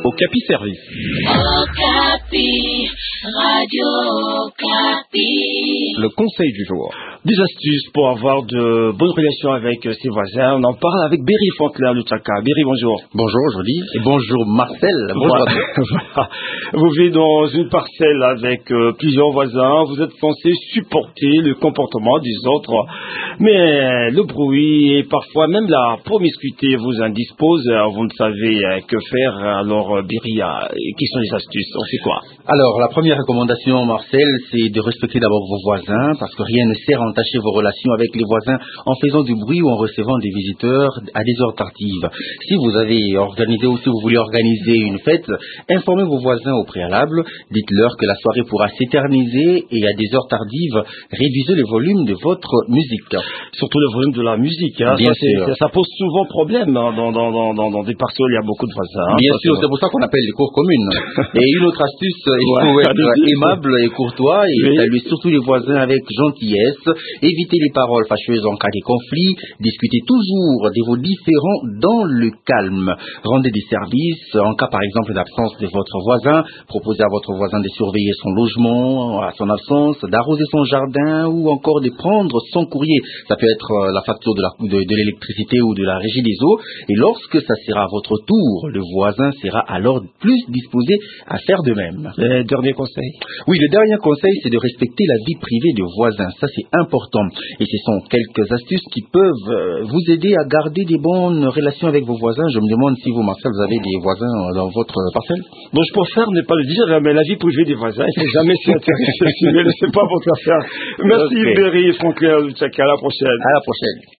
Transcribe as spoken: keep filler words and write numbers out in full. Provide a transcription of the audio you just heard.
Okapi Service. Okapi, Radio Okapi. Le conseil du jour. Des astuces pour avoir de bonnes relations avec ses voisins. On en parle avec Berry Franklin de Tchaka. Berry, bonjour. Bonjour Jody et bonjour Marcel. Bonjour. Voilà. Vous vivez dans une parcelle avec euh, plusieurs voisins. Vous êtes censé supporter le comportement des autres. Mais le bruit et parfois même la promiscuité vous indispose. Vous ne savez euh, que faire. Alors Berry, euh, quelles sont les astuces? On fait quoi? Alors la première recommandation Marcel, c'est de respecter d'abord vos voisins parce que rien ne sert à entacher vos relations avec les voisins en faisant du bruit ou en recevant des visiteurs à des heures tardives. Si vous avez organisé ou si vous voulez organiser une fête, informez vos voisins au préalable, dites-leur que la soirée pourra s'éterniser et à des heures tardives, réduisez le volume de votre musique. Surtout le volume de la musique, hein. Bien ça, sûr. Ça, ça pose souvent problème hein, dans, dans, dans, dans, dans des parcelles où il y a beaucoup de voisins. Hein. Bien ça, sûr, c'est pour ça qu'on appelle les cours communes. Et une autre astuce, il faut ouais, être aimable et courtois et oui. saluer surtout les voisins avec gentillesse. Évitez les paroles fâcheuses en cas de conflit. Discutez toujours de vos différends dans le calme. Rendez des services en cas par exemple d'absence de votre voisin. Proposez à votre voisin de surveiller son logement à son absence, d'arroser son jardin ou encore de prendre son courrier. Ça peut être la facture de, la, de, de l'électricité ou de la régie des eaux. Et lorsque ça sera à votre tour, le voisin sera alors plus disposé à faire de même. Le dernier conseil. Oui, le dernier conseil, c'est de respecter la vie privée du voisin. Ça, c'est important. Et ce sont quelques astuces qui peuvent vous aider à garder des bonnes relations avec vos voisins. Je me demande si vous, Marcel, vous avez des voisins dans votre parcelle. Bon, je préfère ne pas le dire, mais la vie privée des voisins, il ne faut jamais s'y intéresser. Mais ce n'est pas votre affaire. Merci, okay. Berry Franklin de Tchaka. À la prochaine. À la prochaine.